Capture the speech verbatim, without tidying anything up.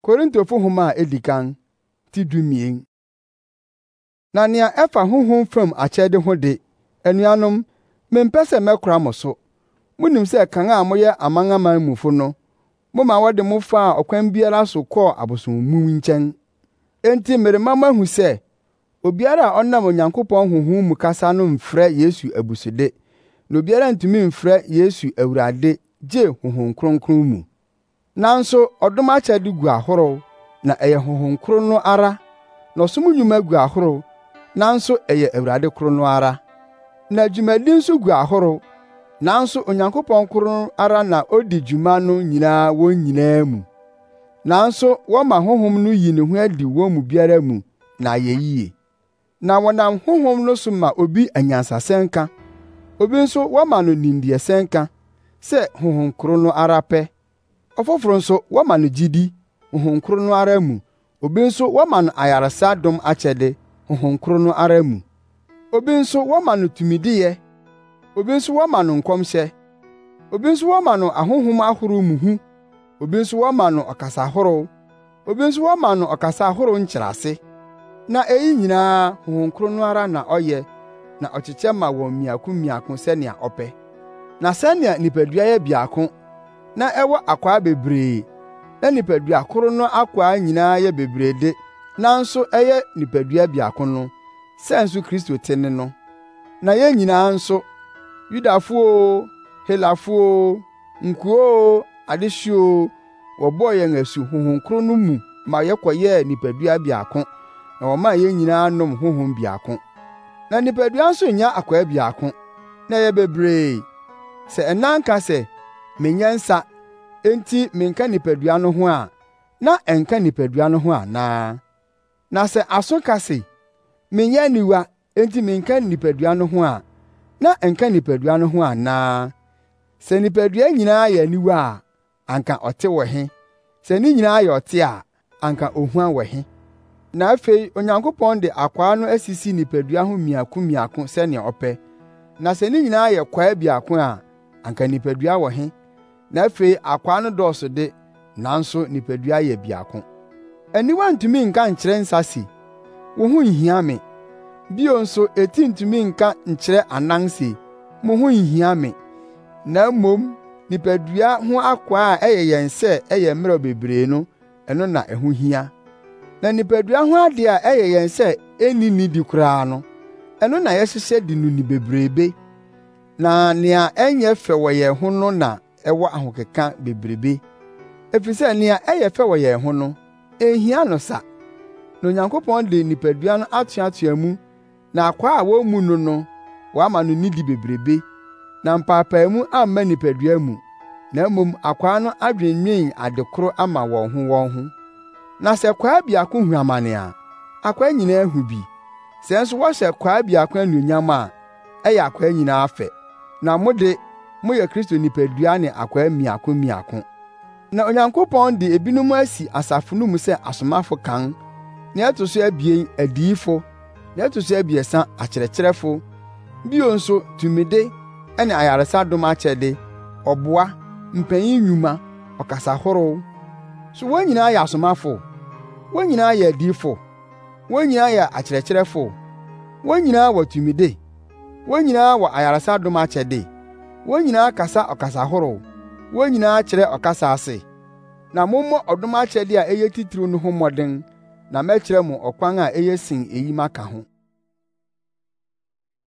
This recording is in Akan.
Korintofo Homa a edikan ti dumien. Na nea ɛfa honhom fam akyɛde ho de, anuanom, mempɛ sɛ mɛkora mo so. Munim sɛ kan a moyɛ amanamanmufo no, moma wɔde mo faa ɔkwan biara so kɔɔ abosommu nkyɛn. Enti merema moahu sɛ, obiara a ɔnam Onyankopɔn honhom mu kasa no mfrɛ Yesu abusude, na obiara ntumi mfrɛ Yesu Awurade gye Honhom Kronkron mu. Nanso ɔdom akyɛde gu ahorow, na ɛyɛ Honhom koro no ara, na ɔsom nnwuma gu ahorow, nanso ɛyɛ Awurade koro no ara. Na dwumadi nso gu ahorow, nanso Onyankopɔn koro no ara na odi dwuma no nyinaa wɔn nyinaa mu. Nanso wɔma honhom no yi ne ho adi wɔn mu biara mu na ayɛ yiye. Na wɔnam honhom no so ma obi anyansasɛnka, obi nso wɔma no nimdeɛsɛnka, sɛ Honhom koro no ara pɛ. Ɔfoforo nso wɔma no gyidi, Honhom koro no ara mu, obi nso wɔma no ayaresa dom akyɛde, Honhom koro no ara mu. Obi nso wɔma no tumidiyɛ, obi nso wɔma no nkɔmhyɛ, obi nso wɔma no ahonhom ahorow mu hu, obi nso wɔma no ɔkasa ahorow, obi nso wɔma no ɔkasa ahorow nkyerɛase. Na eyi nyinaa Honhom koro no ara na ɔyɛ, na ɔkyekyɛ ma wɔn mmiako mmiako sɛnea ɔpɛ. Na sɛnea nipadua yɛ biako, na ɛwɔ akwaa bebree, na nipadua koro no akwaa nyinaa yɛ bebree de, nanso ɛyɛ nipadua biako no, sɛ nso Kristo te ne no. Na yɛn nyinaa nso, Yudafo o, Helafo o, nkuo o, adehye o, wɔbɔɔ yɛn asu Honhom koro no mu ma yɛkɔyɛɛ nipadua biako, na wɔmaa yɛn nyinaa nom honhom biako. Na nipadua nso nyɛ akwaa biako, na ɛyɛ bebree. Sɛ ɛnan ka sɛ, menyɛ nsa, enti menka nipadua no ho a, na ɛnka nipadua no ho anaa? Na sɛ aso ka se, menyɛ aniwa, enti menka nipadua no ho a, na ɛnka nipadua no ho anaa? Sɛ nipadua nyinaa yɛ aniwa a, anka ɔte wɔ he? Sɛ ne nyinaa yɛ ɔte a, anka ohua wɔ he? Na afei Onyankopɔn de akwaa no asisi nipadua ho mmiako mmiako sɛnea ɔpɛ. Na sɛ ne nyinaa yɛ kwaa biako a, anka nipadua wɔ he? Na afei akwaa no dɔɔso de, nanso nipadua yɛ biako. Aniwa ntumi nka nkyerɛ nsa se, wo ho nhia me. Bio nso eti ntumi nka nkyerɛ anan se, mo ho nhia me. Na mmom, nipadua ho akwaa a ɛyɛ yɛn sɛ ɛyɛ mmerɛw bebree no, ɛno na ɛho hia. Na nipadua ho ade a ɛyɛ yɛn sɛ enni nidi koraa no, ɛno na yɛhyehyɛ de no ni bebrebe. Na nea ɛnyɛ fɛ wɔ yɛn ho no na ɛwɔ ahokeka bebrebe. Efisɛ nea ɛyɛ fɛ wɔ yɛn ho no, ehia no sa. Na Onyankopɔn de nipadua no atoatoa mu, na akwaa a wɔn mu no no, wɔama no nidi bebrebe. Na mpaapaamu amma nipadua mu, na mmom akwaa no adwennwen ade koro ama wɔn ho wɔn ho. Na sɛ kwaa biako hu amane a, akwaa nyinaa hu bi. Sɛ nso wɔhyɛ kwaa biako anuonyam a, ɛyɛ akwaa nyinaa fɛ. Na mo de, moyɛ Kristo nipadua ne akwaa mmiako mmiako. Na Onyankopɔn de ebinom asi asafo no mu sɛ asomafo kan, nea ɛto so abien adiyifo, nea ɛto so abiɛsa akyerɛkyerɛfo, bio nso tumide ɛne ayaresa dom akyɛde, ɔboa, mpanyin nnwuma, ɔkasa horow. So wɔn nyinaa yɛ asomafo, wɔn nyinaa yɛ adiyifo, wɔn nyinaa yɛ akyerɛkyerɛfo, wɔn nyinaa wɔ tumide, wɔn nyinaa wɔ ayaresa dom akyɛde, wɔn nyinaa kasa ɔkasa horow, wɔn nyinaa kyerɛ ɔkasa ase. Na mommɔ ɔdom akyɛde a ɛyɛ titiriw no ho mmɔden, na mɛkyerɛ mo ɔkwan a ɛyɛ sen eyi maka ho.